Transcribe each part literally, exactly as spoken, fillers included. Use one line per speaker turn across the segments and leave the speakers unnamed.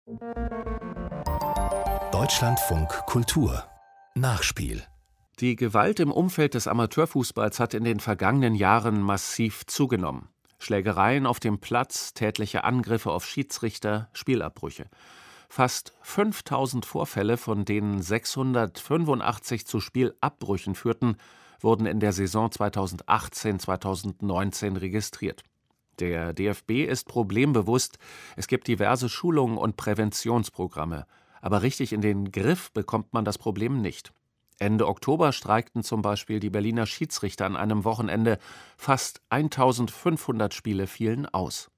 Deutschlandfunk Kultur Nachspiel.
Die Gewalt im Umfeld des Amateurfußballs hat in den vergangenen Jahren massiv zugenommen. Schlägereien auf dem Platz, tätliche Angriffe auf Schiedsrichter, Spielabbrüche. Fast fünftausend Vorfälle, von denen sechshundertfünfundachtzig zu Spielabbrüchen führten, wurden in der Saison zweitausendachtzehn zweitausendneunzehn registriert. Der D F B ist problembewusst, es gibt diverse Schulungen und Präventionsprogramme. Aber richtig in den Griff bekommt man das Problem nicht. Ende Oktober streikten zum Beispiel die Berliner Schiedsrichter an einem Wochenende. Fast eintausendfünfhundert Spiele fielen aus.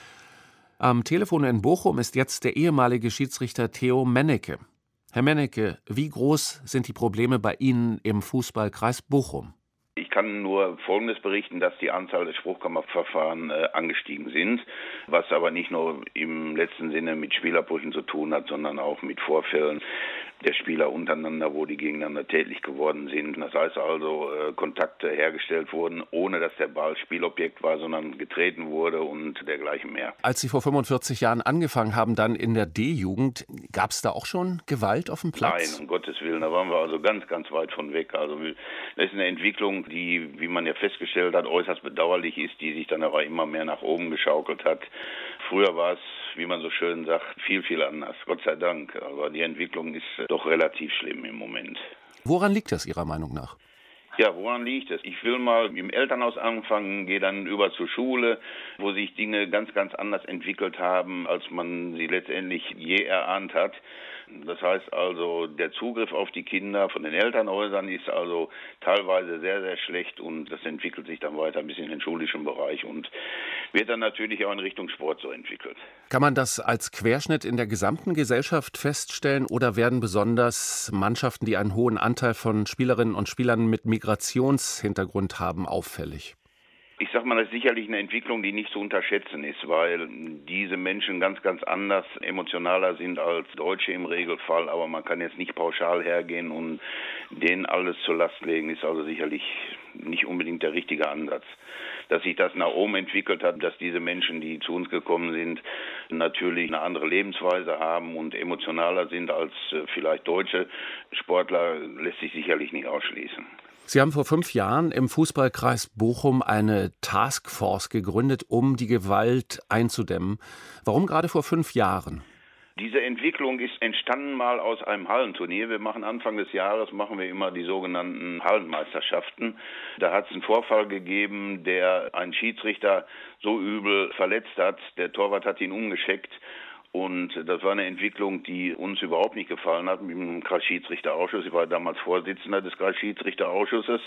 Am Telefon in Bochum ist jetzt der ehemalige Schiedsrichter Theo Mennecke. Herr Mennecke, wie groß sind die Probleme bei Ihnen im Fußballkreis Bochum?
Ich kann nur Folgendes berichten, dass die Anzahl der Spruchkammerverfahren äh, angestiegen sind, was aber nicht nur im letzten Sinne mit Spielabbrüchen zu tun hat, sondern auch mit Vorfällen der Spieler untereinander, wo die gegeneinander tätlich geworden sind. Das heißt also, äh, Kontakte hergestellt wurden, ohne dass der Ball Spielobjekt war, sondern getreten wurde und dergleichen mehr.
Als Sie vor fünfundvierzig Jahren angefangen haben, dann in der D-Jugend, gab es da auch schon Gewalt auf dem Platz?
Nein, um Gottes Willen, da waren wir also ganz, ganz weit von weg. Also das ist eine Entwicklung, die, wie man ja festgestellt hat, äußerst bedauerlich ist, die sich dann aber immer mehr nach oben geschaukelt hat. Früher war es, wie man so schön sagt, viel, viel anders. Gott sei Dank. Aber die Entwicklung ist doch relativ schlimm im Moment.
Woran liegt das Ihrer Meinung nach?
Ja, woran liegt es? Ich will mal im Elternhaus anfangen, gehe dann über zur Schule, wo sich Dinge ganz, ganz anders entwickelt haben, als man sie letztendlich je erahnt hat. Das heißt also, der Zugriff auf die Kinder von den Elternhäusern ist also teilweise sehr, sehr schlecht und das entwickelt sich dann weiter bis in den schulischen Bereich und wird dann natürlich auch in Richtung Sport so entwickelt.
Kann man das als Querschnitt in der gesamten Gesellschaft feststellen oder werden besonders Mannschaften, die einen hohen Anteil von Spielerinnen und Spielern mit Migrationshintergrund haben, auffällig?
Ich sag mal, das ist sicherlich eine Entwicklung, die nicht zu unterschätzen ist, weil diese Menschen ganz, ganz anders, emotionaler sind als Deutsche im Regelfall. Aber man kann jetzt nicht pauschal hergehen und denen alles zur Last legen, ist also sicherlich nicht unbedingt der richtige Ansatz. Dass sich das nach oben entwickelt hat, dass diese Menschen, die zu uns gekommen sind, natürlich eine andere Lebensweise haben und emotionaler sind als vielleicht deutsche Sportler, lässt sich sicherlich nicht ausschließen.
Sie haben vor fünf Jahren im Fußballkreis Bochum eine Taskforce gegründet, um die Gewalt einzudämmen. Warum gerade vor fünf Jahren?
Diese Entwicklung ist entstanden mal aus einem Hallenturnier. Wir machen Anfang des Jahres, machen wir immer die sogenannten Hallenmeisterschaften. Da hat es einen Vorfall gegeben, der einen Schiedsrichter so übel verletzt hat. Der Torwart hat ihn umgeschickt. Und das war eine Entwicklung, die uns überhaupt nicht gefallen hat mit dem Kreisschiedsrichterausschuss. Ich war damals Vorsitzender des Kreisschiedsrichterausschusses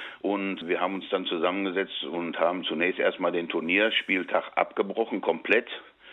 und wir haben uns dann zusammengesetzt und haben zunächst erstmal den Turnierspieltag abgebrochen, komplett.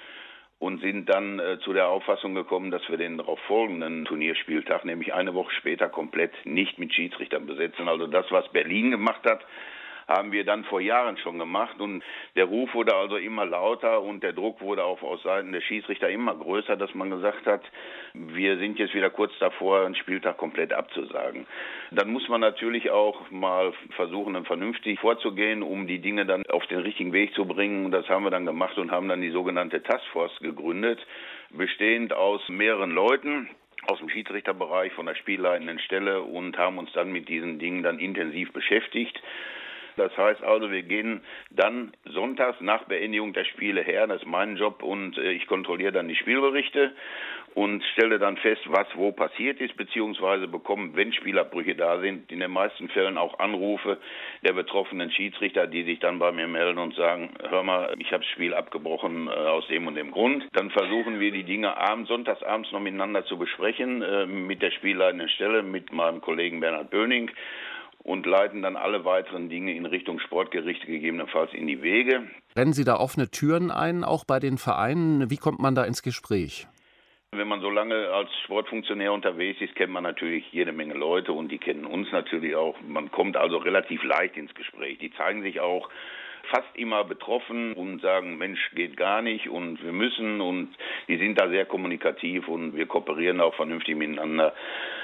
Und sind dann äh, zu der Auffassung gekommen, dass wir den darauf folgenden Turnierspieltag, nämlich eine Woche später, komplett nicht mit Schiedsrichtern besetzen. Also das, was Berlin gemacht hat, haben wir dann vor Jahren schon gemacht und der Ruf wurde also immer lauter und der Druck wurde auch aus Seiten der Schiedsrichter immer größer, dass man gesagt hat, wir sind jetzt wieder kurz davor, einen Spieltag komplett abzusagen. Dann muss man natürlich auch mal versuchen, vernünftig vorzugehen, um die Dinge dann auf den richtigen Weg zu bringen. Und das haben wir dann gemacht und haben dann die sogenannte Taskforce gegründet, bestehend aus mehreren Leuten aus dem Schiedsrichterbereich, von der spielleitenden Stelle und haben uns dann mit diesen Dingen dann intensiv beschäftigt. Das heißt also, wir gehen dann sonntags nach Beendigung der Spiele her, das ist mein Job und ich kontrolliere dann die Spielberichte und stelle dann fest, was wo passiert ist, beziehungsweise bekomme, wenn Spielabbrüche da sind, in den meisten Fällen auch Anrufe der betroffenen Schiedsrichter, die sich dann bei mir melden und sagen, hör mal, ich habe das Spiel abgebrochen äh, aus dem und dem Grund. Dann versuchen wir die Dinge abends, sonntags abends noch miteinander zu besprechen, äh, mit der spielleitenden Stelle, mit meinem Kollegen Bernhard Böning. Und leiten dann alle weiteren Dinge in Richtung Sportgerichte gegebenenfalls in die Wege.
Rennen Sie da offene Türen ein, auch bei den Vereinen? Wie kommt man da ins Gespräch?
Wenn man so lange als Sportfunktionär unterwegs ist, kennt man natürlich jede Menge Leute und die kennen uns natürlich auch. Man kommt also relativ leicht ins Gespräch. Die zeigen sich auch fast immer betroffen und sagen, Mensch, geht gar nicht und wir müssen und die sind da sehr kommunikativ und wir kooperieren auch vernünftig miteinander.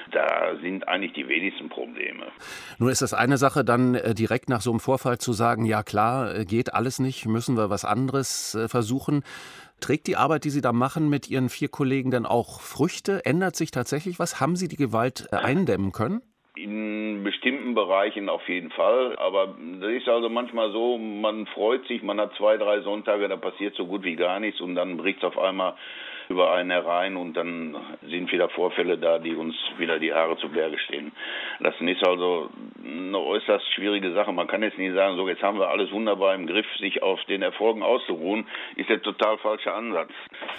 Da sind eigentlich die wenigsten Probleme.
Nur ist das eine Sache, dann äh, direkt nach so einem Vorfall zu sagen, ja klar, äh, geht alles nicht, müssen wir was anderes äh, versuchen. Trägt die Arbeit, die Sie da machen mit Ihren vier Kollegen, dann auch Früchte? Ändert sich tatsächlich was? Haben Sie die Gewalt äh, eindämmen können?
In bestimmten Bereichen auf jeden Fall, aber das ist also manchmal so, man freut sich, man hat zwei, drei Sonntage, da passiert so gut wie gar nichts und dann bricht es auf einmal über einen herein und dann sind wieder Vorfälle da, die uns wieder die Haare zu Berge stehen lassen. Ist also eine äußerst schwierige Sache. Man kann jetzt nicht sagen, so jetzt haben wir alles wunderbar im Griff, sich auf den Erfolgen auszuruhen, ist der total falsche Ansatz.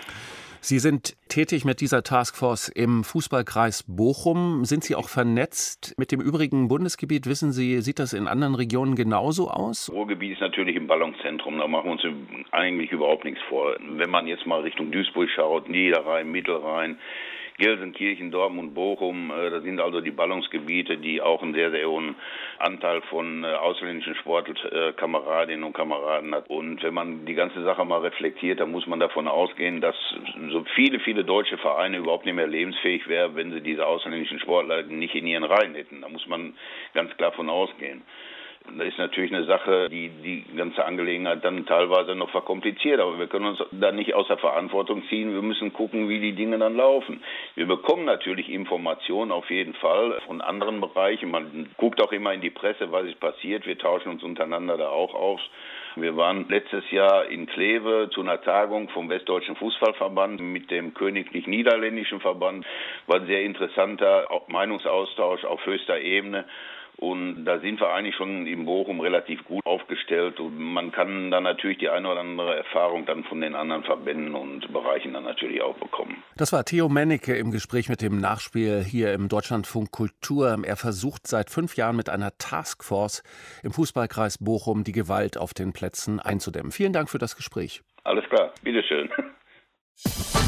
Sie sind tätig mit dieser Taskforce im Fußballkreis Bochum. Sind Sie auch vernetzt mit dem übrigen Bundesgebiet? Wissen Sie, sieht das in anderen Regionen genauso aus?
Das Ruhrgebiet ist natürlich im Ballungszentrum, da machen wir uns eigentlich überhaupt nichts vor. Wenn man jetzt mal Richtung Duisburg schaut, Niederrhein, Mittelrhein, Gelsenkirchen, Dortmund, Bochum, das sind also die Ballungsgebiete, die auch einen sehr, sehr hohen Anteil von ausländischen Sportkameradinnen und Kameraden hat. Und wenn man die ganze Sache mal reflektiert, dann muss man davon ausgehen, dass so viele, viele deutsche Vereine überhaupt nicht mehr lebensfähig wären, wenn sie diese ausländischen Sportler nicht in ihren Reihen hätten. Da muss man ganz klar von ausgehen. Das ist natürlich eine Sache, die die ganze Angelegenheit dann teilweise noch verkompliziert. Aber wir können uns da nicht aus der Verantwortung ziehen. Wir müssen gucken, wie die Dinge dann laufen. Wir bekommen natürlich Informationen auf jeden Fall von anderen Bereichen. Man guckt auch immer in die Presse, was ist passiert. Wir tauschen uns untereinander da auch aus. Wir waren letztes Jahr in Kleve zu einer Tagung vom Westdeutschen Fußballverband mit dem Königlich Niederländischen Verband. War ein sehr interessanter Meinungsaustausch auf höchster Ebene. Und da sind wir eigentlich schon in Bochum relativ gut aufgestellt. Und man kann dann natürlich die eine oder andere Erfahrung dann von den anderen Verbänden und Bereichen dann natürlich auch bekommen.
Das war Theo Mennecke im Gespräch mit dem Nachspiel hier im Deutschlandfunk Kultur. Er versucht seit fünf Jahren mit einer Taskforce im Fußballkreis Bochum die Gewalt auf den Plätzen einzudämmen. Vielen Dank für das Gespräch.
Alles klar, bitteschön.